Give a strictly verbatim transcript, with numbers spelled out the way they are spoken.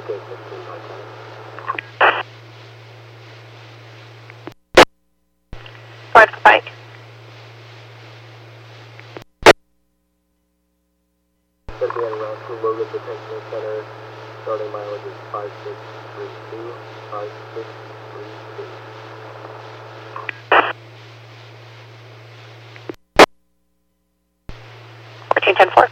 K fifteen by ten. Five Spike. Going to be en route to Logan Detention Center. Starting mileage is five six three two. five six three two. fourteen ten four.